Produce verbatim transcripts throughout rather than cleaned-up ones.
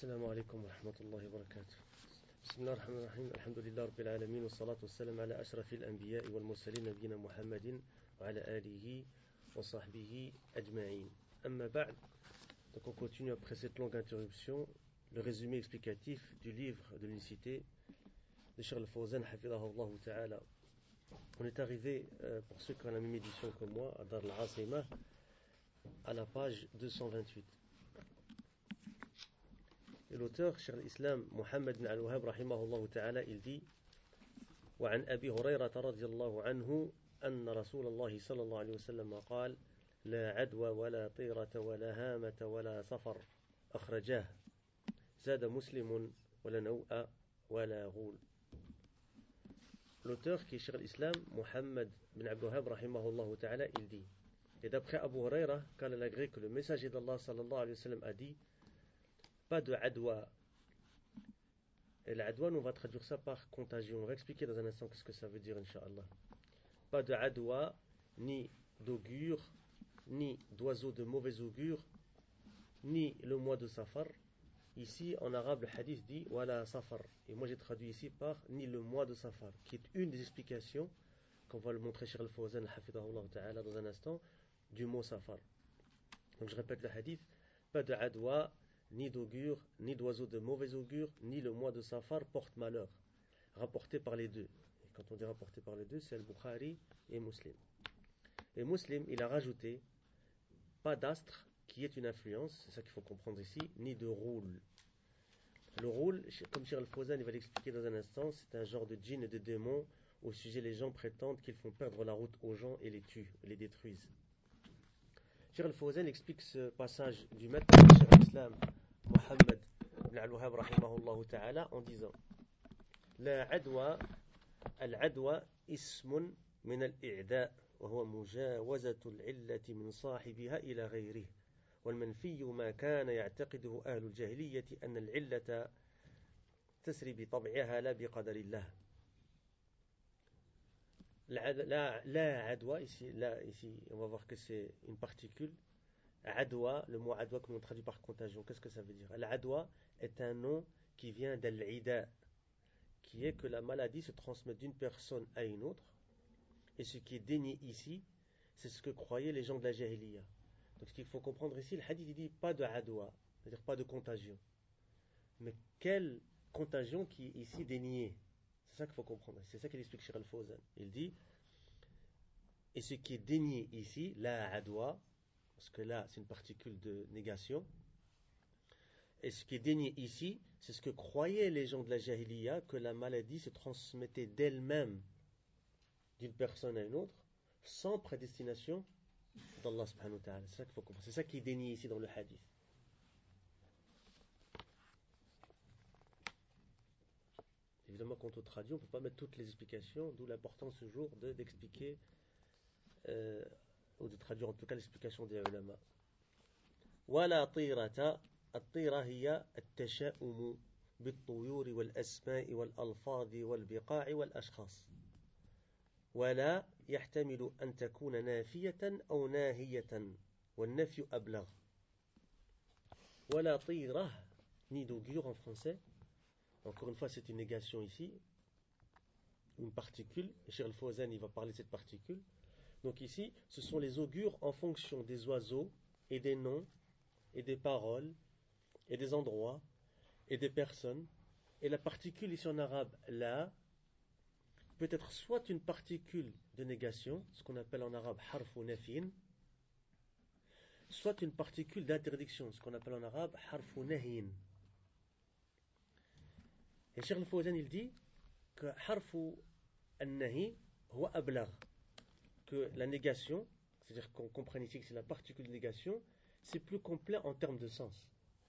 السلام عليكم ورحمة الله وبركاته. بسم الله الرحمن الرحيم. الحمد لله رب العالمين والصلاة والسلام على أشرف الأنبياء والمرسلين نبينا محمد وعلى آله وصحبه أجمعين. أما بعد, donc on continue après cette longue interruption le résumé explicatif du livre de l'unicité de Cheikh Al-Fawzan hafidhahullah ta'ala. On est arrivé, euh, pour ceux qui ont la même édition que moi, à Dar al-Asima, à la page deux cent vingt-huit. Et l'auteur, Cheikh al-Islam Muhammad bin al-Wahhab rahimahullah ta'ala, il dit وعن أبي هريرة رضي الله عنه أن رسول الله صلى الله عليه وسلم قال لا عدوى ولا طيرة ولا هامة ولا صفر أخرجاه زاد مسلم ولا نوء ولا غول. L'auteur qui est Cheikh al-Islam Muhammad bin Abdul Wahhab rahimahullah ta'ala, il dit, et d'après Abu Huraira, قال l'agré que le messager d'Allah sallallahu alayhi wa sallam a dit, pas de adwa. Et l'adwa, on va traduire ça par contagion. On va expliquer dans un instant ce que ça veut dire, Inch'Allah. Pas de adwa, ni d'augure, ni d'oiseau de mauvais augure, ni le mois de Safar. Ici, en arabe, le hadith dit wala Safar. Et moi, j'ai traduit ici par ni le mois de Safar, qui est une des explications, qu'on va le montrer chez Al-Fawzan, hafidhahullah ta'ala, dans un instant, du mot Safar. Donc, je répète le hadith. Pas de adwa, ni d'augure, ni d'oiseau de mauvais augure, ni le mois de Safar porte malheur. Rapporté par les deux. Et quand on dit rapporté par les deux, c'est Al-Bukhari et Muslim. Et Muslim, il a rajouté pas d'astre, qui est une influence, c'est ça qu'il faut comprendre ici, ni de roule. Le roule, comme Cheikh Al-Fawzan il va l'expliquer dans un instant, c'est un genre de djinn et de démons au sujet les gens prétendent qu'ils font perdre la route aux gens et les tuent, les détruisent. Cheikh Al-Fawzan explique ce passage du maître de Cheikh al-Islam Muhammad ibn al-Wahhab rahimahullah ta'ala en disant La adwa al-adwa ismun min al-i'da' وهو مجاوزة العلة من صاحبها إلى غيره والمنفي ما كان يعتقده أهل الجاهلية أن العلة تسري بطبعها لا بقدر الله. La, la adwa, ici, là, ici, on va voir que c'est une particule. Adwa, le mot adwa que l'on traduit par contagion, qu'est-ce que ça veut dire? L'adwa est un nom qui vient d'al-ida, qui est que la maladie se transmet d'une personne à une autre. Et ce qui est dénié ici, c'est ce que croyaient les gens de la Jahiliya. Donc ce qu'il faut comprendre ici, le hadith il dit pas de adwa, c'est-à-dire pas de contagion. Mais quelle contagion qui est ici déniée? C'est ça qu'il faut comprendre. C'est ça qu'il explique Cheikh Al-Fawzan. Il dit, et ce qui est dénié ici, la adwa, parce que là c'est une particule de négation, et ce qui est dénié ici, c'est ce que croyaient les gens de la Jahiliya, que la maladie se transmettait d'elle-même d'une personne à une autre, sans prédestination d'Allah subhanahu wa ta'ala. C'est ça qu'il faut comprendre. C'est ça qui est dénié ici dans le hadith. Évidemment, quand on traduit, on ne peut pas mettre toutes les explications, d'où l'importance ce jour de, d'expliquer, euh, ou de traduire en tout cas l'explication des ulama. وَلَا طِيرَةَ الطِّيرَةِ هِيَ التَّشَاؤُمُ بِالطُّيُورِ وَالْأَسْمَاءِ وَالْأَلْفَاظِ وَالْبِقَاعِ وَالْأَشْخَاص ولا يحتمل أن تكون نافية أو ناهية والنفي أبلغ ولا طيرة ni d'augure en français. Encore une fois, c'est une négation ici, une particule. Cheikh Al-Fawzan il va parler de cette particule. Donc ici, ce sont les augures en fonction des oiseaux et des noms et des paroles et des endroits et des personnes. Et la particule ici en arabe, la, peut être soit une particule de négation, ce qu'on appelle en arabe harfu nafin, soit une particule d'interdiction, ce qu'on appelle en arabe harfu nahin. Et Cheikh Al-Fawzan il dit que harfu an-nahi huwa ablagh, que la négation, c'est-à-dire qu'on comprenne ici que c'est la particule de négation, c'est plus complet en termes de sens.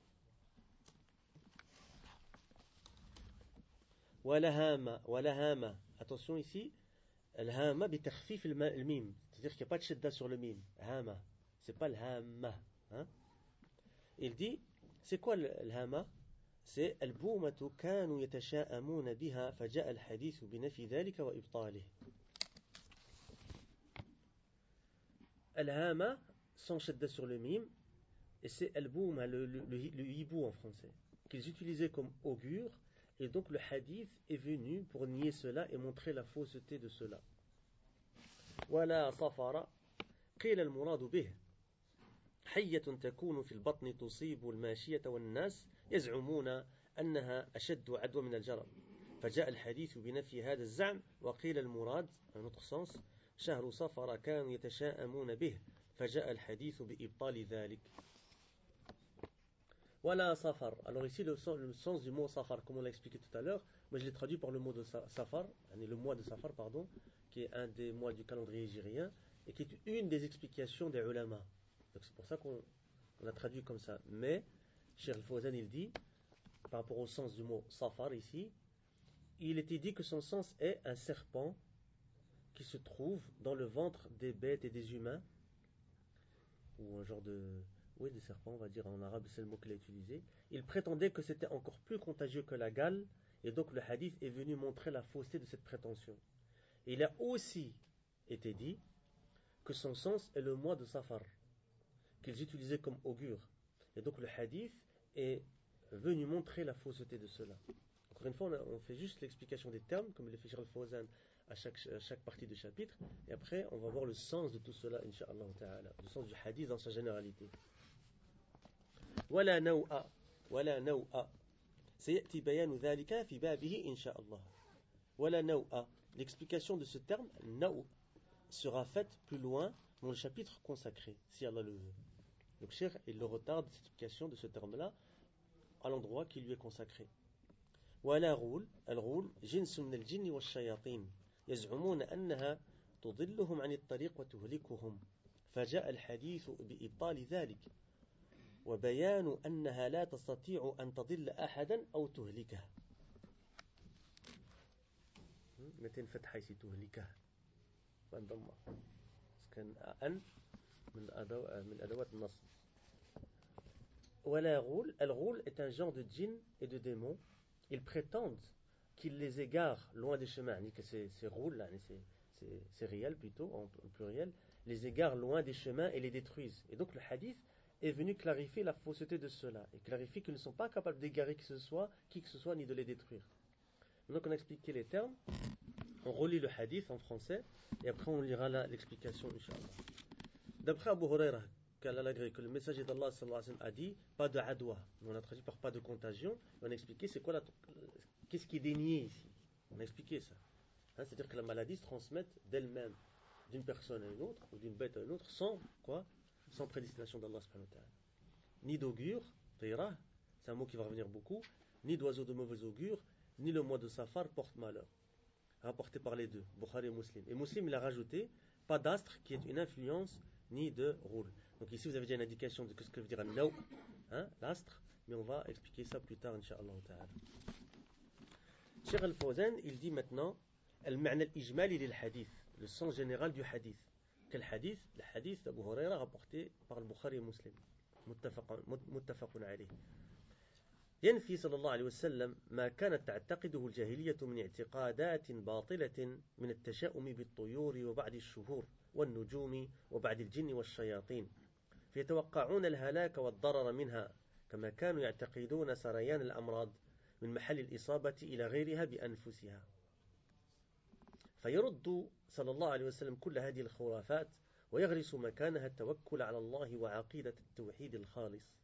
Walahama, walahama. Attention ici, al-hama bi takhfif al-mim, c'est-à-dire qu'il n'y a pas de shadda sur le mim. Hama, c'est pas al-hama. Hein? Il dit, c'est quoi al-hama? C'est al-boumatu kanu yatasha'amuna biha faja'a al-hadith bi nafi dhalika wa ibtalih. Al-hama, sans shadda sur le mim, et c'est al-bouma, le, le, le, le hibou en français. qu'ils utilisaient comme augure, et donc le hadith est venu pour nier cela et montrer la fausseté de cela. ولا صفر قيل المراد به حية تكون في البطن تصيب الماشية والناس يزعمون أنها أشد عدوى من الجرب فجاء الحديث بنفي هذا الزعم وقيل المراد un autre sens شهر صفر كانوا يتشاءمون به فجاء الحديث بإبطال ذلك. Voilà safar. Alors ici le sens, le sens du mot safar, comme on l'a expliqué tout à l'heure, moi je l'ai traduit par le mot de safar, le mois de safar pardon, qui est un des mois du calendrier hégirien et qui est une des explications des ulama. Donc c'est pour ça qu'on on a traduit comme ça. Mais Cheikh Al-Fawzan il dit, par rapport au sens du mot safar ici, il était dit que son sens est un serpent qui se trouve dans le ventre des bêtes et des humains, ou un genre de... oui, des serpents, on va dire en arabe, c'est le mot qu'il a utilisé. Il prétendait que c'était encore plus contagieux que la gale, et donc le hadith est venu montrer la fausseté de cette prétention. Et il a aussi été dit que son sens est le mois de Safar, qu'ils utilisaient comme augure. Et donc le hadith est venu montrer la fausseté de cela. Encore une fois, on, a, on fait juste l'explication des termes, comme le fait Cheikh Al-Fawzan à chaque, à chaque partie du chapitre, et après on va voir le sens de tout cela, incha'Allah ta'ala, le sens du hadith dans sa généralité. ولا نوء ولا نوء سيأتي بيان ذلك في بابه إن شاء الله. ولا نوء, l'explication de ce terme نوء sera faite plus loin dans le chapitre consacré, si Allah le veut. Donc Cheikh, il le retarde cette explication de ce terme-là à l'endroit qui lui est consacré. ولا غول, الغول جنس من الجن والشياطين يزعمون أنها تضلهم عن الطريق وتهلكهم فجاء الحديث بإبطال ذلك وبيان أنها لا تستطيع أن تضل أحدا أو تهلكه. متى الفتحة يسي تهلكه وانضمه كان أن من أدو من أدوات النصب. ولا غول, الغول est un genre de djinn et de démons. Ils prétendent qu'ils les égarent loin des chemins, que ces, ces roules, c'est, c'est, c'est réel plutôt, en, en pluriel, les égarent loin des chemins et les détruisent. Et donc le hadith est venu clarifier la fausseté de cela, et clarifier qu'ils ne sont pas capables d'égarer qui que ce soit, qui que ce soit, ni de les détruire. Donc on a expliqué les termes, on relit le hadith en français, et après on lira là l'explication, Inch'Allah. D'après Abu Huraira, qu'Allah l'agrée, que le messager d'Allah sallallahu alayhi wa sallam a dit, pas de adwa, on a traduit par pas de contagion, et on a expliqué c'est quoi la, qu'est-ce qui est dénié ici. On a expliqué ça. Hein, c'est-à-dire que la maladie se transmet d'elle-même, d'une personne à une autre, ou d'une bête à une autre, sans quoi, sans prédestination d'Allah subhanahu wa ta'ala. Ni d'augure, tayra, c'est un mot qui va revenir beaucoup, ni d'oiseau de mauvais augure, ni le mois de Safar porte malheur. Rapporté par les deux, Bukhari et Muslim. Et Muslim, il a rajouté, pas d'astre qui est une influence, ni de roule. Donc ici, vous avez déjà une indication de ce que veut dire un naw, hein, l'astre, mais on va expliquer ça plus tard, incha'Allah ta'ala. Cheikh Al-Fawzan, il dit maintenant, al-ma'na al-ijmali lil-hadith, le sens général du hadith. Quel hadith? Le hadith d'Abu Huraira rapporté par le Bukhari et Muslim. Muttafaqun alayh. ينفي صلى الله عليه وسلم ما كانت تعتقده الجاهلية من اعتقادات باطلة من التشاؤم بالطيور وبعد الشهور والنجوم وبعد الجن والشياطين فيتوقعون الهلاك والضرر منها كما كانوا يعتقدون سريان الأمراض من محل الإصابة إلى غيرها بأنفسها فيرد صلى الله عليه وسلم كل هذه الخرافات ويغرس مكانها التوكل على الله وعقيدة التوحيد الخالص.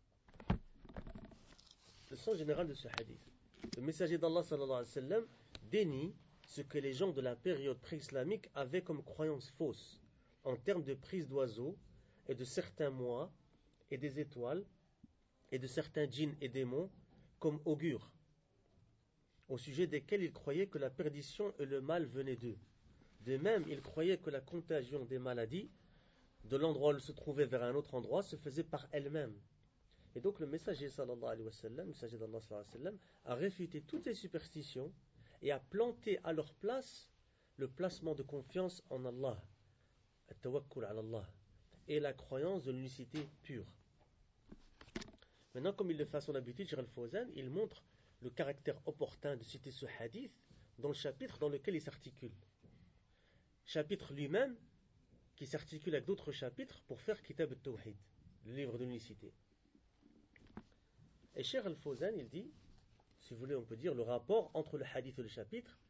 Le sens général de ce hadith. Le messager d'Allah sallallahu alayhi wa sallam dénie ce que les gens de la période pré-islamique avaient comme croyance fausse en termes de prise d'oiseaux et de certains mois et des étoiles et de certains djinns et démons comme augures, au sujet desquels ils croyaient que la perdition et le mal venaient d'eux. De même, ils croyaient que la contagion des maladies de l'endroit où elles se trouvaient vers un autre endroit se faisait par elle-même. Et donc le messager sallallahu alayhi wa sallam, le messager d'Allah sallallahu alayhi wa sallam, a réfuté toutes ces superstitions et a planté à leur place le placement de confiance en Allah, at-tawakkul ala Allah, et la croyance de l'unicité pure. Maintenant, comme il le fait à son habitude, Cheikh Al-Fawzan, il montre le caractère opportun de citer ce hadith dans le chapitre dans lequel il s'articule. Chapitre lui-même qui s'articule avec d'autres chapitres pour faire Kitab al-Tawhid, le livre de l'unicité. Et Cheikh Al-Fawzan, il dit, si vous voulez, on peut dire le rapport entre le hadith et le chapitre.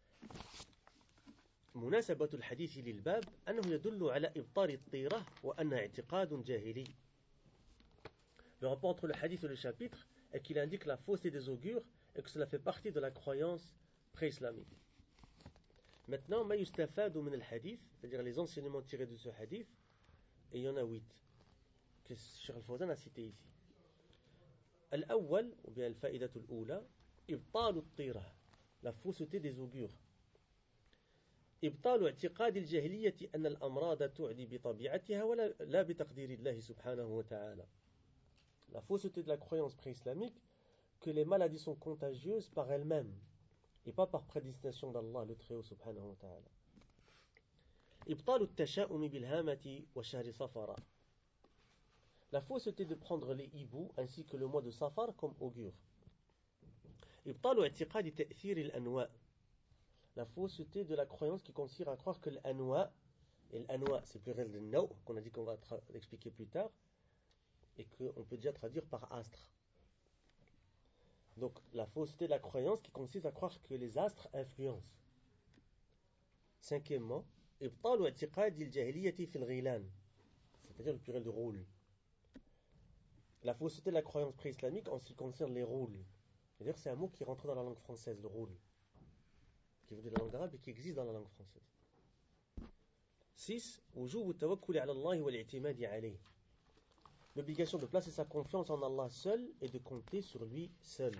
مناسبة الحديث للباب أنه يدل على إبطال الطيرة وأنها اعتقاد جاهلي. Le rapport entre le hadith et le chapitre est qu'il indique la fausseté des augures et que cela fait partie de la croyance pré-islamique. Maintenant, ما يستفاد من الحديث, c'est-à-dire les enseignements tirés de ce hadith, et il y en a huit que Cheikh Al-Fawzan a cité ici. الأول, ou bien الفائدة الأولى, إبطال الطيرة, la fausseté des augures. إبطال اعتقاد الجاهلية أن الأمراض تعدي بطبيعتها ولا لا بتقدير الله سبحانه وتعالى. La fausseté de la croyance pré-islamique que les maladies sont contagieuses par elles-mêmes et pas par prédestination d'Allah le Très-Haut subhanahu wa ta'ala. إبطال التشاؤم بالهامة وشهر صفر. La fausseté de prendre les hiboux ainsi que le mois de Safar comme augure. إبطال اعتقاد تأثير الأنواء. La fausseté de la croyance qui consiste à croire que l'anwa, et l'anwa c'est pluriel de naw, qu'on a dit qu'on va tra- expliquer plus tard, et qu'on peut déjà traduire par astre. Donc la fausseté de la croyance qui consiste à croire que les astres influencent. Cinquièmement, إبطال اعتقاد الجاهلية في الغيلان, c'est-à-dire le pluriel de rôle. La fausseté de la croyance pré-islamique en ce qui concerne les rôles. C'est-à-dire que c'est un mot qui rentre dans la langue française, le rôle, qui veut dire la langue arabe et qui existe dans la langue française. six. وجوب التوكل على الله والاعتماد عليه. L'obligation de placer sa confiance en Allah seul et de compter sur lui seul.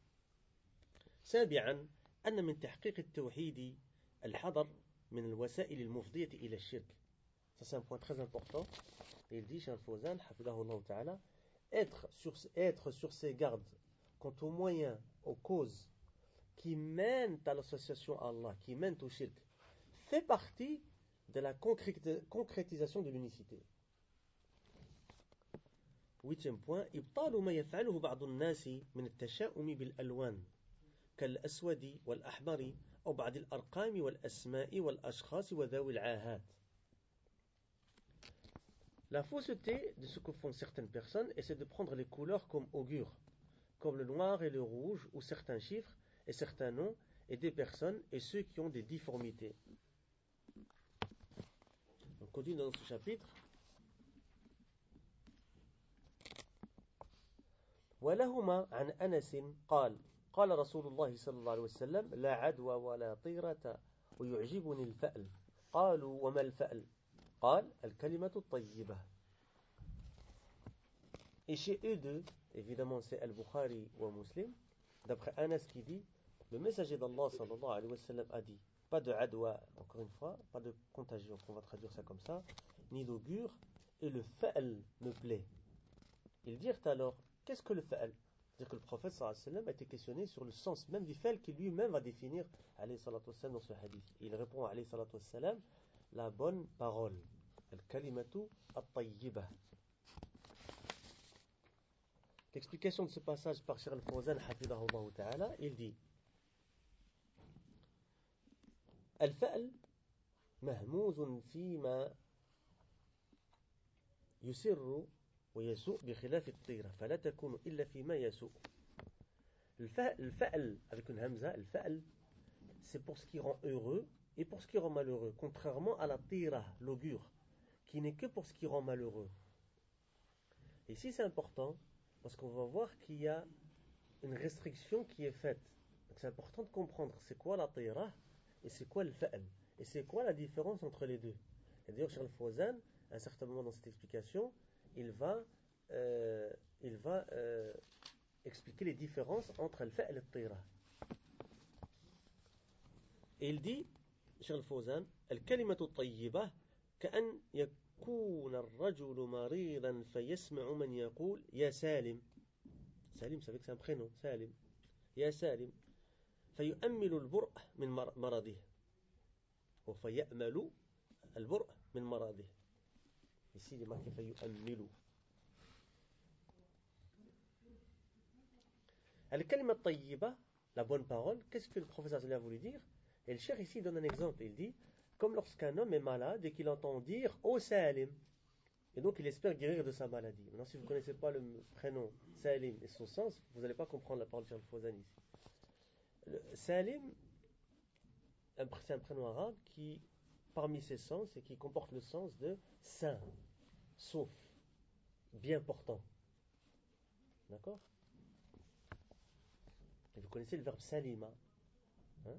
سابعا أن من تحقيق التوحيد الحذر من الوسائل المفضية إلى الشرك. Ça c'est un point très important. Et il dit, Cheikh Al-Fawzan, hafidahullah ta'ala, être sur, être sur ses gardes quant aux moyens, aux causes qui mènent à l'association à Allah, qui mènent au shirk, fait partie de la concrétisation de l'unicité. Huitième point, إبطال ما يفعله بعض الناس من التشاؤم بالألوان كالأسود والأحمر أو بعض الأرقام والأسماء والأشخاص وذوي العاهات. La fausseté de ce que font certaines personnes, c'est de prendre les couleurs comme augures, comme le noir et le rouge, ou certains chiffres et certains noms, et des personnes et ceux qui ont des difformités. On continue dans ce chapitre. ولهما عن أنس قال قال رسول الله صلى الله عليه وسلم لا عدوى ولا طيرة ويعجبني الفأل قالوا وما الفأل قال الكلمة الطيبة. Et chez eux deux, évidemment c'est Al-Bukhari ou Muslim, d'après Anas qui dit, le messager d'Allah sallallahu alayhi wa sallam a dit, pas de adwa, encore une fois, pas de contagion, on va traduire ça comme ça, ni d'augure, et le fa'al me plaît. Ils dirent alors, qu'est-ce que le fa'al? C'est-à-dire que le prophète sallallahu alayhi wa sallam a été questionné sur le sens même du fa'al qu'il lui-même va définir alayhi salatu wa sallam dans ce hadith. Et il répond alayhi salatu wa sallam, la bonne parole, al-kalimatu at-tayyibah. L'explication de ce passage par Cheikh Al-Fawzan hafidahullah ta'ala, il dit الفأل مهموز فيما يسر ويسوء بخلاف الطيرة فلا تكون إلا فيما يسوء. الفأل avec une hamza, الفأل c'est pour ce qui rend heureux et pour ce qui rend malheureux, contrairement à la tira, l'augure, qui n'est que pour ce qui rend malheureux. Et ici c'est important parce qu'on va voir qu'il y a une restriction qui est faite. Donc c'est important de comprendre c'est quoi la tira et c'est quoi le fa'al et c'est quoi la différence entre les deux. Et d'ailleurs Cheikh Al-Fawzan, à un certain moment dans cette explication, il va, euh, il va euh, expliquer les différences entre le fa'al et le tira. Et il dit, Cheikh Al-Fawzan, الكلمة الطيبة كأن يكون الرجل مريضا فيسمع من يقول يا سالم. سالم, ça veut dire que c'est un prénom, Salim. يا سالم. فيؤمل البرء من مرضه. وفيأمل البرء من مرضه. Ici, il est marqué فيؤمل. الكلمة الطيبة, la bonne parole, qu'est-ce que le professeur a voulu dire? Et le cheikh ici donne un exemple. Il dit, comme lorsqu'un homme est malade et qu'il entend dire « Oh Salim », Et donc il espère guérir de sa maladie. Maintenant, si vous ne connaissez pas le prénom Salim et son sens, vous n'allez pas comprendre la parole de Cheikh Al-Fawzan ici. Le Salim, c'est un prénom arabe qui, parmi ses sens, et qui comporte le sens de saint, sauf, bien portant. D'accord? Et vous connaissez le verbe salima. Hein?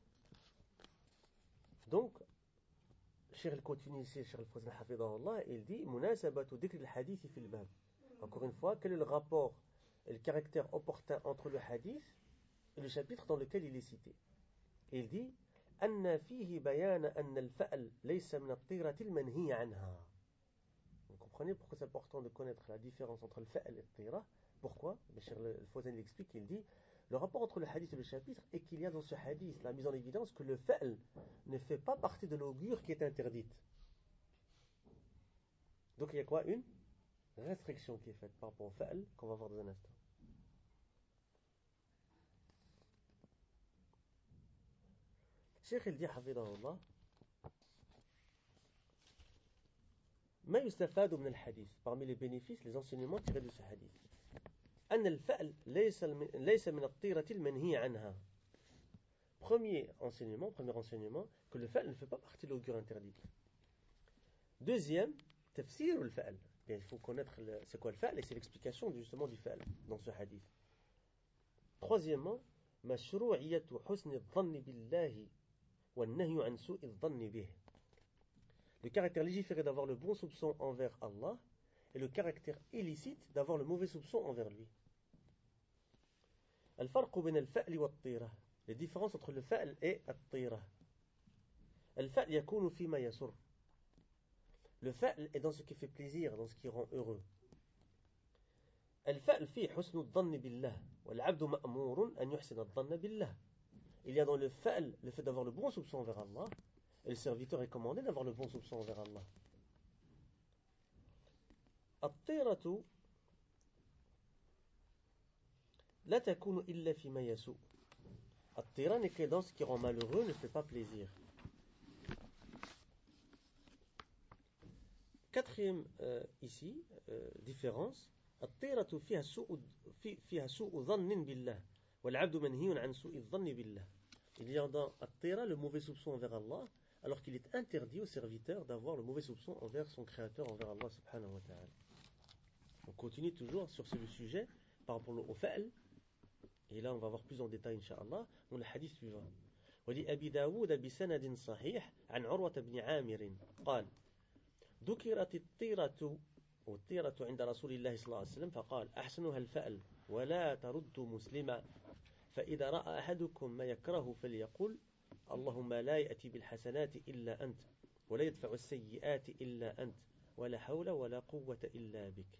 Donc, Cheikh il continue ici, Cheikh Al-Fawzan hafidahullah, il dit munasabatu dhikr al-hadith fi al-bab. Encore une fois, quel est le rapport et le caractère opportun entre le hadith et le chapitre dans lequel il est cité? Et il dit anna fihi bayana anna al-fa'l laysa min at-tirati al-manhiy anha. Vous comprenez pourquoi c'est important de connaître la différence entre le fa'l et le tira? Pourquoi? Cheikh Al-Fawzan l'explique, il dit le rapport entre le hadith et le chapitre est qu'il y a dans ce hadith la mise en évidence que le fa'l ne fait pas partie de l'augure qui est interdite. Donc il y a quoi? Une restriction qui est faite par rapport au fa'l qu'on va voir dans un instant. Cheikh il dit hafidahullah ما يستفاد من الحديث, parmi les bénéfices, les enseignements tirés de ce hadith. أن الفعل ليس ليس من الطيرة المنهي عنها. Premier enseignement, premier enseignement, que le fa'l ne fait pas partie de l'augure interdite. Deuxième, tafsir le fa'l. Il faut connaître le, c'est quoi le fa'l et c'est l'explication justement du fa'l dans ce hadith. Troisièmement, مشروعية حسن الظن بالله والنهي عن سوء الظن به. Le caractère légiféré d'avoir le bon soupçon envers Allah et le caractère illicite d'avoir le mauvais soupçon envers lui. الفرق بين الفعل والطيرة. Les différences entre le fa'l et الطيرة. الفعل يكون فيما يسر. Le fa'l est dans ce qui fait plaisir, dans ce qui rend heureux. الفعل فيه حسن الظن بالله والعبد مأمور أن يحسن الظن بالله. Il y a dans le fa'l le fait d'avoir le bon soupçon envers Allah et le serviteur est commandé d'avoir le bon soupçon envers Allah. الطيرة لا تكون إلا فيما يسوء. الطيرة n'est que dans ce qui rend malheureux, ne fait pas plaisir. Quatrième euh, ici euh, différence, الطيرة فيها سوء فيها سوء ظن بالله والعبد منهي عن سوء الظن بالله. Il y a dans الطيرة le mauvais soupçon envers Allah, alors qu'il est interdit au serviteur d'avoir le mauvais soupçon envers son créateur, envers Allah subhanahu wa ta'ala. On continue toujours sur ce sujet par rapport au fa'l. Et là, on va voir plus en détail, Inch'Allah, dans le hadith suivant. ولأبي داود بسند صحيح عن عروة بن عامر قال ذكرت الطيرة والطيرة عند رسول الله صلى الله عليه وسلم فقال أحسنها الفأل ولا ترد مسلما فإذا رأى أحدكم ما يكره فليقل اللهم لا يأتي بالحسنات إلا أنت ولا يدفع السيئات إلا أنت ولا حول ولا قوة إلا بك.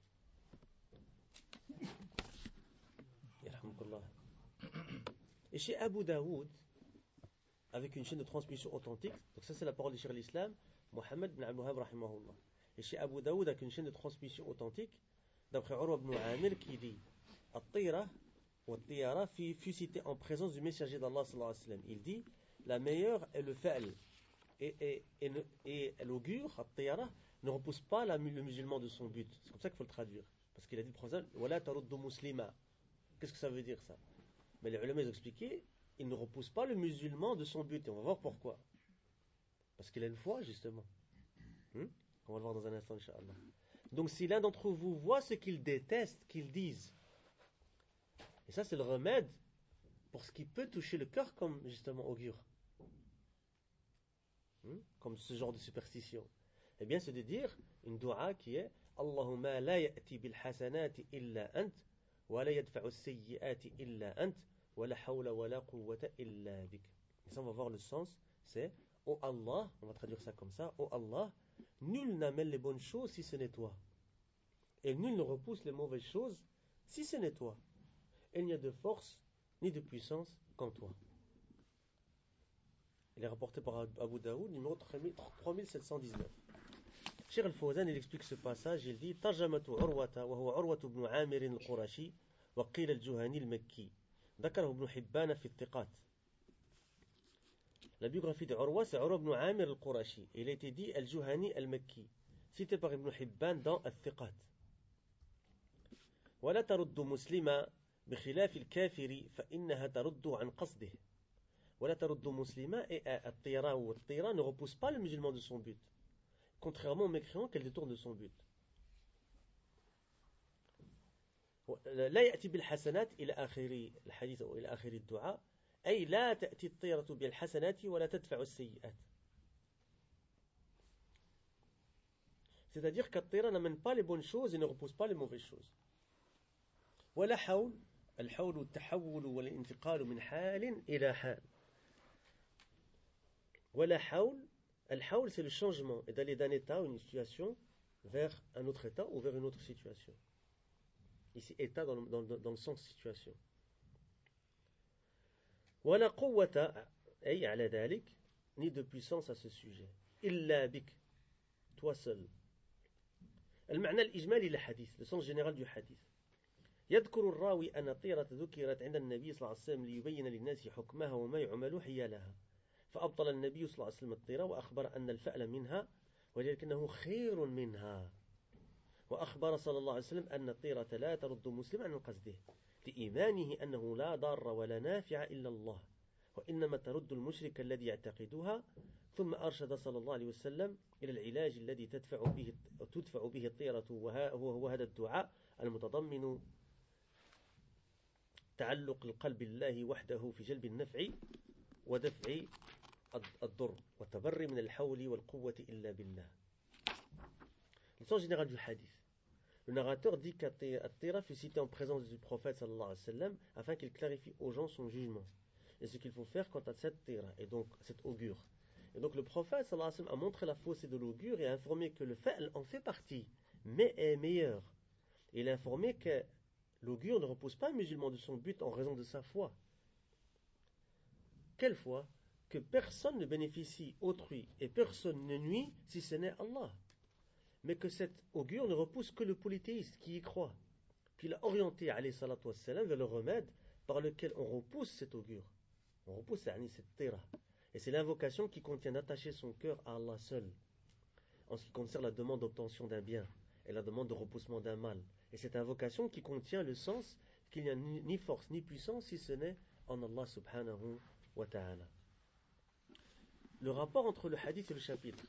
Et chez Abu Daoud, avec une chaîne de transmission authentique, donc ça c'est la parole du Cheikh l'Islam, Mohammed bin Abdul Wahhab rahimahullah. Et chez Abu Daoud, avec une chaîne de transmission authentique, d'après Urwa ibn Amir qui dit At-Tira ou At-Tiyara fut cité en présence du messager d'Allah sallallahu alayhi wa sallam. Il dit la meilleure est le fa'l. Et, et, et, et, et l'augure, At-Tiyara, ne repousse pas la, le musulman de son but. C'est comme ça qu'il faut le traduire. Parce qu'il a dit le prophète Wala taruddu muslima. Qu'est-ce que ça veut dire ça? Mais les ulama ont expliqué, il ne repousse pas le musulman de son but. Et on va voir pourquoi. Parce qu'il a une foi, justement. Hmm? On va le voir dans un instant, Inch'Allah. Donc si l'un d'entre vous voit ce qu'il déteste, qu'il dise. Et ça, c'est le remède pour ce qui peut toucher le cœur comme, justement, augure. Hmm? Comme ce genre de superstition. Eh bien, c'est de dire une dua qui est Allahumma la ya'ti bil hasanati illa ant. ولا يدفع السيئات إلا أنت ولا حول ولا قوة إلا بك. Et ça on va voir le sens, c'est oh Allah, on va traduire ça comme ça, oh Allah, nul n'amène les bonnes choses si ce n'est toi. Et nul ne repousse les mauvaises choses si ce n'est toi. Et il n'y a de force ni de puissance qu'en toi. Il est rapporté par Abu Daoud, numéro trois mille sept cent dix-neuf. Cheikh Al-Fawzan, il explique ce passage, il dit Tarjamatu Urwata, wa huwa Urwatu ibn Amir al-Qurashi, wa qila al-Juhani al-Makki. Dakarahu ibn Hibban fi al-Thiqat. La biographie de Urwa, c'est Urwa ibn Amir al-Qurashi. Il a été dit al-Juhani al-Makki. cité par Ibn Hibban dans Al-Thiqat. ولا ترد مسلما بخلاف الكافر فإنها ترد عن قصده. ولا ترد مسلما et الطيرة والطيرة ne repousse pas le musulman de son but, contrairement au mécréant qu'elle détourne de son but. لا يأتي بالحسنات إلى آخر الحديث أو إلى آخر الدعاء، أي لا تأتي الطيرة بالحسنات ولا تدفع السيئات. C'est-à-dire qu'At-Tira n'amène pas les bonnes choses et ne repousse pas les mauvaises choses. ولا حول الحول التحول والانتقال من حال إلى حال. ولا حول الحول c'est le changement et d'aller d'un état ou une situation vers un autre état ou vers une autre situation. Ici état dans le, dans, dans le sens situation. ولا قوة أي على ذلك, ni de puissance à ce sujet. إلا بك, toi seul. المعنى الإجمالي للحديث, le sens général du hadith. يذكر الراوي أن الطيرة ذكرت عند النبي صلى الله عليه وسلم ليبين للناس حكمها وما يعمل حيالها، فأبطل النبي صلى الله عليه وسلم الطيرة وأخبر أن الفأل منها ولكنه خير منها، وأخبر صلى الله عليه وسلم أن الطيرة لا ترد مسلم عن قصده لإيمانه أنه لا ضار ولا نافع إلا الله، وإنما ترد المشرك الذي يعتقدها. ثم أرشد صلى الله عليه وسلم إلى العلاج الذي تدفع به تدفع به الطيرة، وهو هذا الدعاء المتضمن تعلق القلب بالله وحده في جلب النفع ودفع الضر والتبري من الحول والقوة إلا بالله. Le sens général du hadith. Le narrateur dit qu'At-Tira fut cité en présence du prophète sallallahu alayhi wa sallam afin qu'il clarifie aux gens son jugement et ce qu'il faut faire quant à cette Tira, et donc cette augure. Et donc le prophète sallallahu alayhi wa sallam a montré la fausseté de l'augure et a informé que le fa'l en fait partie, mais est meilleur. Et il a informé que l'augure ne repousse pas un musulman de son but en raison de sa foi. Quelle foi? Que personne ne bénéficie autrui et personne ne nuit si ce n'est Allah. Mais que cette augure ne repousse que le polythéiste qui y croit. Puis il a orienté alayhi salatu wassalam vers le remède par lequel on repousse cette augure. On repousse cette tira. Et c'est l'invocation qui contient d'attacher son cœur à Allah seul, en ce qui concerne la demande d'obtention d'un bien et la demande de repoussement d'un mal. Et cette invocation qui contient le sens qu'il n'y a ni force ni puissance si ce n'est en Allah subhanahu wa ta'ala. Le rapport entre le hadith et le chapitre.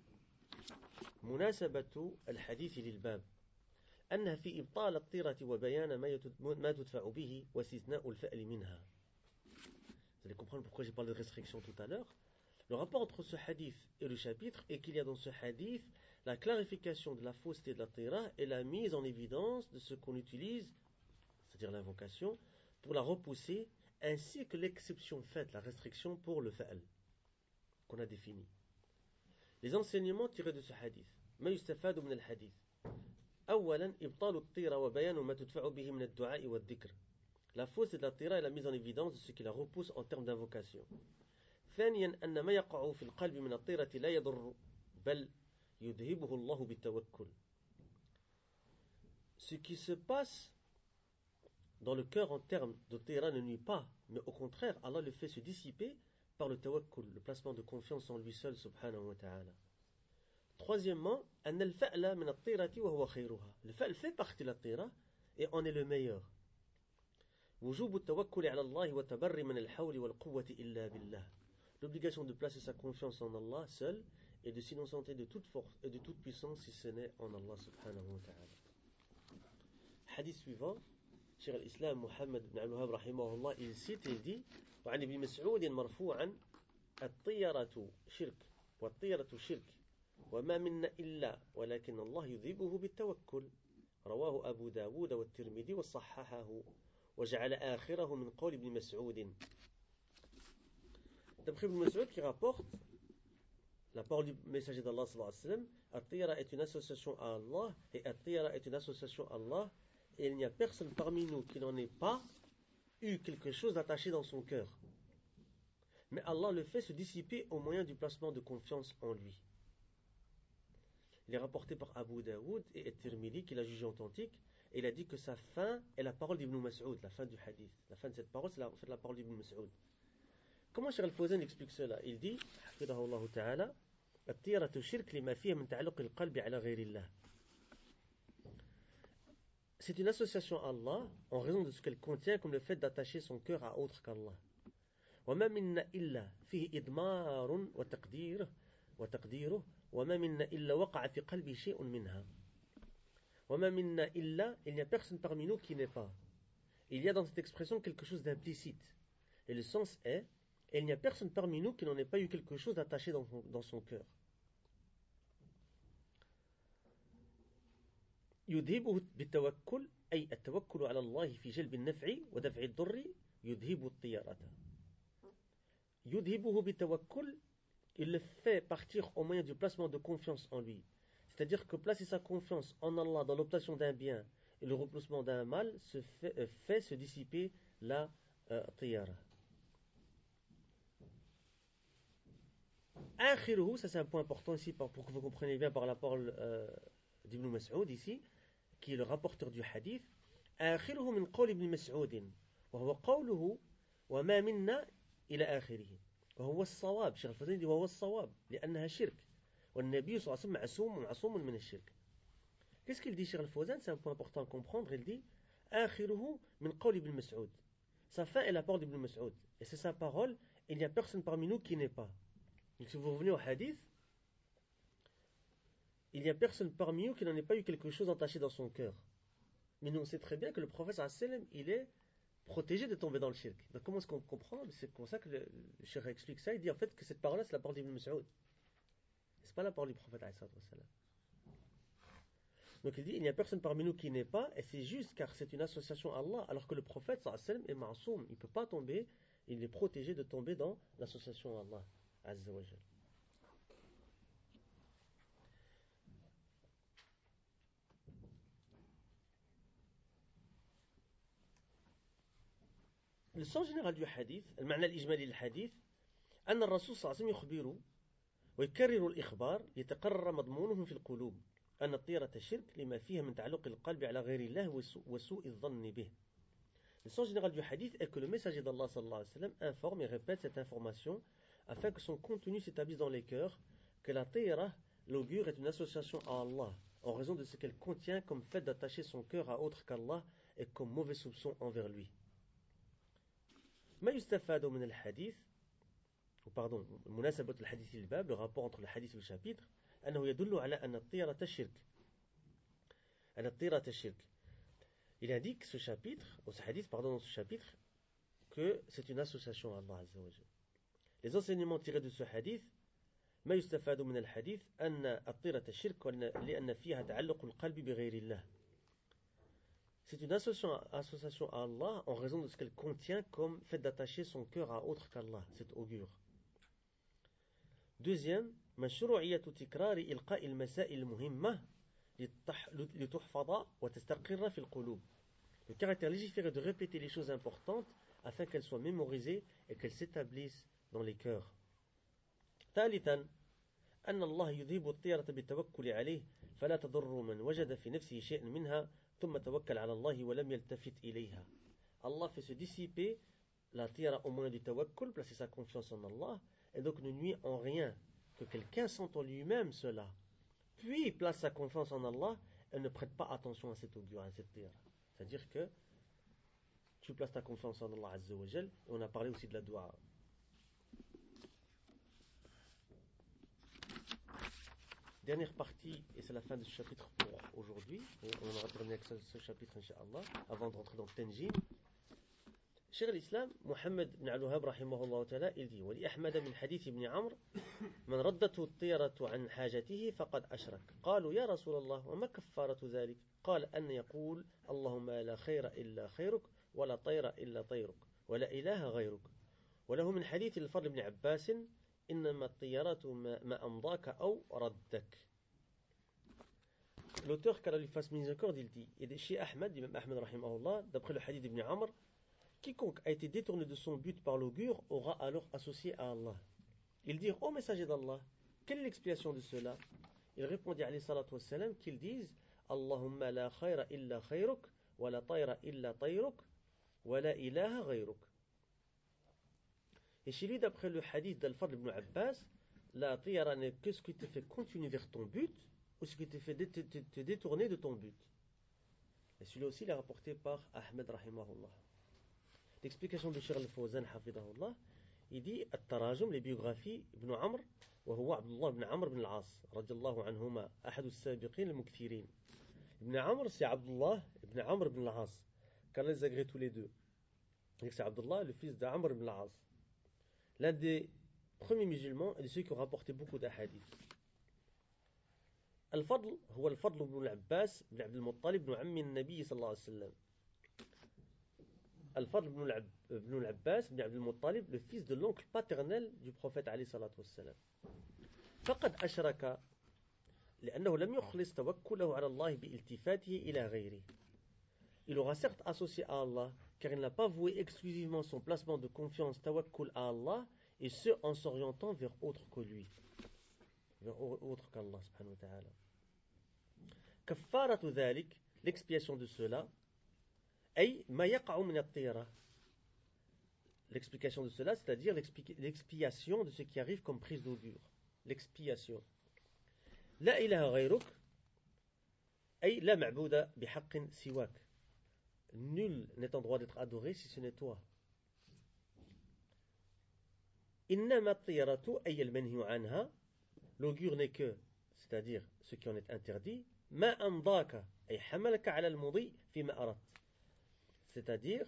مناسبة الحديث للباب أنها في إبطال الطيرة وبيان ما تدفع به واستثناء الفأل منها. Vous allez comprendre pourquoi j'ai parlé de restriction tout à l'heure. Le rapport entre ce hadith et le chapitre est qu'il y a dans ce hadith la clarification de la fausseté de la tira et la mise en évidence de ce qu'on utilise, c'est-à-dire l'invocation, pour la repousser, ainsi que l'exception faite, la restriction pour le fa'al, qu'on a défini. Les enseignements tirés de ce hadith. ما يستفاد من الحديث. أولا إبطال الطيرة وبيان ما تدفع به من الدعاء والذكر. La fausseté de la tira est la mise en évidence de ce qui la repousse en termes d'invocation. ثانيا أن ما يقع في القلب من الطيرة لا يضر بل يذهبه الله بالتوكل. Ce qui se passe dans le cœur en termes de tira ne nuit pas, mais au contraire, Allah le fait se dissiper par le tawakkul, le placement de confiance en lui seul subhanahu wa ta'ala. Troisièmement, أن الفأل من الطيرة وهو خيرها. Le fa'l fait partie de la tira et en est le meilleur. وجوب التوكل على الله وتبري من الحول والقوة إلا بالله. L'obligation de placer sa confiance en Allah seul et de s'innocenter de toute force et de toute puissance si ce n'est en Allah subhanahu wa ta'ala. Hadith suivant, Cheikh al-Islam Muhammad ibn al-Wahhab rahimahullah, il cite et il dit وعن ابن مسعود مرفوعا الطيرة شرك والطيرة شرك وما منا إلا ولكن الله يذيبه بالتوكل. رواه أبو داود والترمذي وصححه وجعل آخره من قول ابن مسعود. D'après Ibn Mas'ud qui rapporte la parole du messager d'Allah sallallahu alayhi wa sallam, At-Tira est une association à Allah et At-Tira est une association à Allah et il n'y a personne parmi nous qui n'en ait pas eu quelque chose attaché dans son cœur. Mais Allah le fait se dissiper au moyen du placement de confiance en lui. Il est rapporté par Abu Daoud et At-Tirmidhi qui l'a jugé authentique et il a dit que sa fin est la parole d'Ibn Mas'ud, la fin du hadith. La fin de cette parole, c'est la, en fait, la parole d'Ibn Mas'ud. Comment Cheikh Al-Fawzan explique cela? Il dit, hafidahullah ta'ala, الطيرة شرك لما فيها من تعلق القلب على غير الله. C'est une association à Allah en raison de ce qu'elle contient, comme le fait d'attacher son cœur à autre qu'Allah. وما منا إلا فيه إضمار وتقديره وتقديره وما منا إلا وقع في قلبه شيء منها. وما منا إلا, il n'y a personne parmi nous qui n'est pas. Il y a dans cette expression quelque chose d'implicite. Et le sens est, et il n'y a personne parmi nous qui n'en ait pas eu quelque chose attaché dans son, dans son cœur. يذهبه بالتوكل أي التوكل على الله في جلب النفع ودفع الضر يذهب الطيرة. يذهبه بالتوكل, il le fait partir au moyen du placement de confiance en lui. C'est-à-dire que placer sa confiance en Allah dans l'obtention d'un bien et le repoussement d'un mal se fait, euh, fait se dissiper la euh, tiyara. Akhiruhu, ça c'est un point important ici pour, pour que vous compreniez bien par la parole euh, d'Ibn Mas'ud ici, qui est le rapporteur du hadith. Akhiruhu min qawl Ibn Mas'ud, wa huwa qawluhu wa ma minna ila akhirih. وهو الصواب. شيخ الفوزان يقول وهو الصواب لأنها شرك والنبي صلى الله عليه وسلم معصوم معصوم من الشرك. Qu'est-ce qu'il dit, Cheikh Al-Fawzan? C'est un point important à comprendre. Il dit آخره من قول ابن مسعود. Sa fin est la parole d'Ibn Mas'ud. Et c'est sa parole. Il n'y a personne parmi nous qui n'est pas. Donc si vous revenez au hadith, il n'y a personne parmi nous qui n'en ait pas eu quelque chose entaché dans son cœur. Mais nous on sait très bien que le prophète sallallahu alayhi wa sallam, il est protégé de tomber dans le shirk. Donc comment est-ce qu'on comprend? C'est comme ça que le, le shirk explique ça. Il dit en fait que cette parole-là, c'est la parole d'Ibn Mas'ud. C'est pas la parole du prophète alayhi wa sallam. Donc il dit, il n'y a personne parmi nous qui n'est pas, et c'est juste car c'est une association à Allah, alors que le prophète sallallahu alayhi wa sallam est ma'soum. Il ne peut pas tomber, il est protégé de tomber dans l'association à Allah azza wa jal. Le sens général du hadith, المعنى الإجمالي للحديث أن الرسول صلى الله عليه وسلم يخبر ويكرر الإخبار يتقرر مضمونه في القلوب أن الطيرة شرك لما فيها من تعلق القلب على غير الله وسوء الظن به. Le sens général du hadith est que le messager d'Allah sallallahu alayhi wa sallam informe et répète cette information afin que son contenu s'établisse dans les cœurs, que la tira, l'augure, est une association à Allah en raison de ce qu'elle contient comme fait d'attacher son cœur à autre qu'Allah et comme mauvais soupçon envers lui. ما يستفاد من الحديث ou pardon مناسبة الحديث للباب, le rapport entre le hadith et le chapitre, أنه يدل على أن الطيرة الشرك أن الطيرة الشرك. Il indique ce chapitre, ou ce hadith, pardon, dans ce chapitre, que c'est une association à Allah azza wa jalla. Les enseignements tirés de ce hadith, ما يستفاد من الحديث أن الطيرة الشرك لأن فيها تعلق القلب بغير الله. C'est une association, association à Allah en raison de ce qu'elle contient comme fait d'attacher son cœur à autre qu'Allah, cette augure. Deuxième, مشروعية تكرار إلقاء المسائل المهمة لتحفظ وتستقر في القلوب. Le caractère légiféré de répéter les choses importantes afin qu'elles soient mémorisées et qu'elles s'établissent dans les cœurs. ثالثا أن الله يذهب الطيرة بالتوكل عليه فلا تضر من وجد في نفسه شيء منها ثم توكل على الله ولم يلتفت إليها. Allah fait se dissiper la tira au moyen du tawakkul, placer sa confiance en Allah, et donc ne nuit en rien que quelqu'un sente en lui-même cela, puis place sa confiance en Allah et ne prête pas attention à cette augure, à cette tira. C'est-à-dire que tu places ta confiance en Allah azza wa jal, et on a parlé aussi de la dua. Dernière partie, et c'est la fin de ce chapitre pour aujourd'hui. On aura terminé avec ce, ce chapitre, Inch'Allah, avant de rentrer dans le Tanjim. Cheikh l'Islam, Mohammed ibn al-Wahhab, rahimahullah ta'ala, il dit Wali Ahmad min hadith ibn Amr, man raddatu at-tiyaratu an hajatihi faqad ashrak. قالوا يا رسول الله وما كفارة ذلك؟ قال أن يقول اللهم لا خير إلا خيرك ولا طير إلا طيرك ولا إله غيرك. وله من حديث الفضل بن عباس إنما الطيارة ما أمضاك أو ردك. L'auteur, qu'Allah lui fasse miséricorde, il dit, et chez Ahmed, l'imam Ahmed rahimahullah, d'après le hadith d'Ibn Amr, quiconque a été détourné de son but par l'augure aura alors associé à Allah. Ils dirent, ô messager d'Allah, quelle est l'explication de cela? Il répondit alayhi salatu wassalam qu'ils disent, Allahumma la khayra illa khayruk, wa la tayra illa tayruk, wa la ilaha ghayruk. Et chez lui, d'après le hadith d'Al-Fadl ibn Abbas, la tiyara n'est que ce qui te fait continuer vers ton but ou ce qui te fait te, te, te détourner de ton but. Et celui-là aussi il est rapporté par Ahmed rahimahullah. L'explication de Cheikh al-Fawzan hafidahullah, il dit التراجم les biographies ابن عمرو وهو عبد الله بن عمرو بن العاص رضي الله عنهما أحد السابقين المكثرين. Ibn Amr, c'est Abdullah ibn Amr ibn al-As, car les agrée tous les deux. Donc c'est Abdullah, le fils d'Amr ibn al-As, l'un des premiers musulmans et de ceux qui ont rapporté beaucoup d'ahadith. Al-Fadl هو الفضل بن العباس بن عبد المطلب بن عم النبي صلى الله عليه وسلم. Al-Fadl ibn al-Abbas ibn Abd al-Muttalib, le fils de l'oncle paternel du prophète عليه الصلاة والسلام. فقد أشرك لأنه لم يخلص توكله على الله بالتفاته إلى غيره. Il aura certes associé à Allah, car il n'a pas voué exclusivement son placement de confiance tawakkul à Allah, et ce en s'orientant vers autre que lui, vers autre qu'Allah subhanahu wa ta'ala. كفارة ذلك, l'expiation de cela, أي ما يقع من الطيرة. L'explication de cela, c'est-à-dire l'expiation de ce qui arrive comme prise d'augure. L'expiation. لا إله غيرك, أي لا معبود بحق سواك. Nul n'est en droit d'être adoré si ce n'est toi. إنما الطيرة أي المنهي عنها, l'augure n'est que, c'est-à-dire ce qui en est interdit, ما أمضاك أي حملك على المضي فيما أردت, c'est-à-dire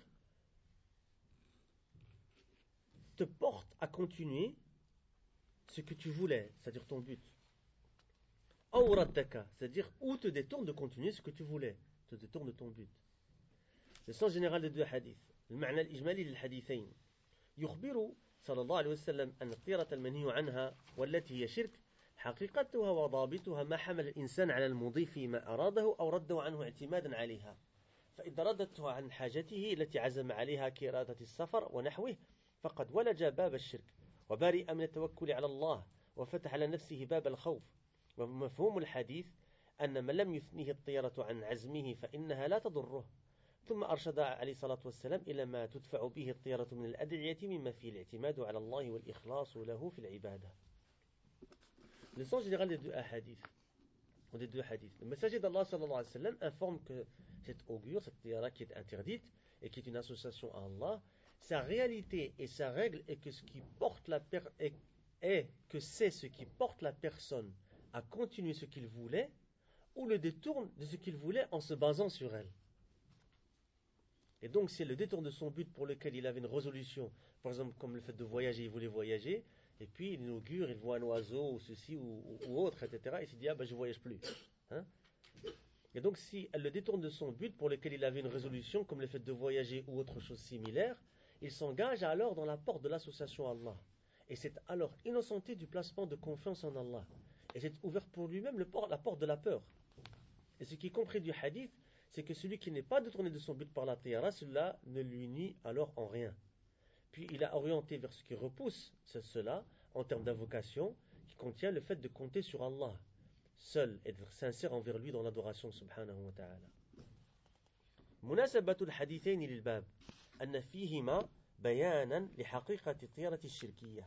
te porte à continuer ce que tu voulais, c'est-à-dire ton but. أو ردك, c'est-à-dire où te détourne de continuer ce que tu voulais, te détourne de ton but. Le sens général des deux hadiths. المعنى الإجمالي للحديثين. يخبر صلى الله عليه وسلم أن الطيرة المنهي عنها والتي هي شرك حقيقتها وضابطها ما حمل الإنسان على المضي فيما أراده أو رده عنه اعتمادا عليها. فإذا ردته عن حاجته التي عزم عليها كإرادة السفر ونحوه فقد ولج باب الشرك وبرئ من التوكل على الله وفتح على نفسه باب الخوف. ومفهوم الحديث أن من لم يثنيه الطيرة عن عزمه فإنها لا تضره. ثم أرشد عليه الصلاة والسلام إلى ما تدفع به الطيرة من الأدعية مما فيه الاعتماد على الله والإخلاص له في العبادة. Le sens général des deux hadiths, ou des deux hadiths. Le messager d'Allah sallallahu alayhi wa sallam informe que cette augure, cette tiyara qui est interdite et qui est une association à Allah, sa réalité et sa règle est que ce qui porte la per- est, est que c'est ce qui porte la personne à continuer ce qu'il voulait ou le détourne de ce qu'il voulait en se basant sur elle. Et donc, si elle le détourne de son but pour lequel il avait une résolution, par exemple, comme le fait de voyager, il voulait voyager, et puis il inaugure, il voit un oiseau, ou ceci, ou, ou autre, et cetera, et il se dit, ah ben je ne voyage plus. Hein? Et donc, si elle le détourne de son but pour lequel il avait une résolution, comme le fait de voyager ou autre chose similaire, il s'engage alors dans la porte de l'association à Allah. Et c'est alors innocenté du placement de confiance en Allah. Et c'est ouvert pour lui-même le port, la porte de la peur. Et ce qui est compris du hadith, c'est que celui qui n'est pas détourné de son but par la tiyara, cela ne lui nuit alors en rien. Puis il a orienté vers ce qui repousse cela en termes d'invocation, qui contient le fait de compter sur Allah seul et d'être sincère envers lui dans l'adoration subhanahu wa ta'ala. مناسبة الحديثين للباب أن فيهما بيانا لحقيقة الطيرة الشركية.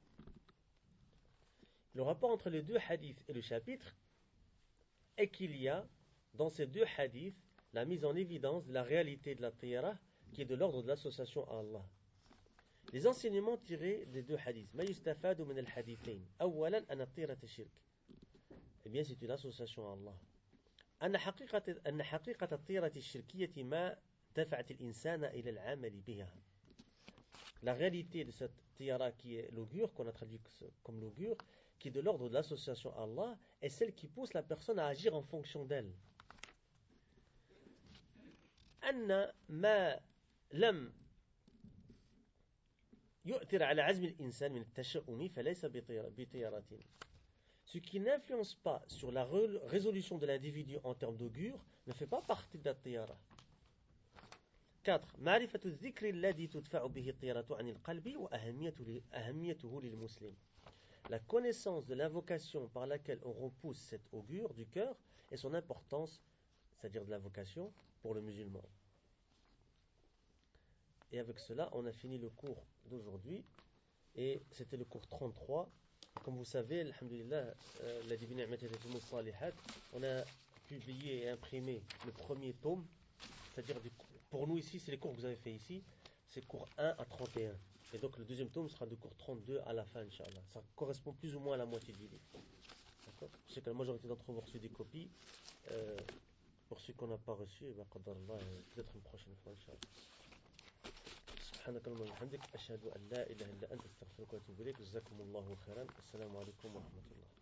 Le rapport entre les deux hadiths et le chapitre est qu'il y a dans ces deux hadiths la mise en évidence de la réalité de la tiyara qui est de l'ordre de l'association à Allah. Les enseignements tirés des deux hadiths. ما يستفاد من الحديثين. أولا أن الطيرة شرك. Eh bien, c'est une association à Allah. أن حقيقة أن حقيقة الطيرة الشركية ما دفعت الإنسان إلى العمل بها. La réalité de cette tiyara qui est l'augure, qu'on a traduit comme l'augure, qui est de l'ordre de l'association à Allah, est celle qui pousse la personne à agir en fonction d'elle. أن ما لم يؤثر على عزم الإنسان من التشاؤم فليس بطيرة. Ce qui n'influence pas sur la résolution de l'individu en termes d'augure ne fait pas partie de la tiyara. quatre. معرفة الذكر الذي تدفع به الطيرة عن القلب وأهميته للمسلم. La connaissance de l'invocation par laquelle on repousse cette augure du cœur et son importance, c'est-à-dire de l'invocation, pour le musulman. Et avec cela, on a fini le cours d'aujourd'hui. Et c'était le cours trente-trois. Comme vous savez, alhamdulillah, euh, la divine ni'mat tatimmu salihat, on a publié et imprimé le premier tome, c'est-à-dire du- pour nous ici, c'est les cours que vous avez fait ici, c'est cours un à trente et un. Et donc le deuxième tome sera de cours trente-deux à la fin, Inch'Allah. Ça correspond plus ou moins à la moitié du livre. D'accord? Je sais que la majorité d'entre vous ont reçu des copies. Euh, pour ceux qu'on n'a pas reçus, eh ben, qadar Allah, euh, peut-être une prochaine fois, Inch'Allah. سبحانك اللهم وبحمدك أشهد أن لا إله إلا أنت أستغفرك وأتوب إليك جزاكم الله خيرا السلام عليكم ورحمة الله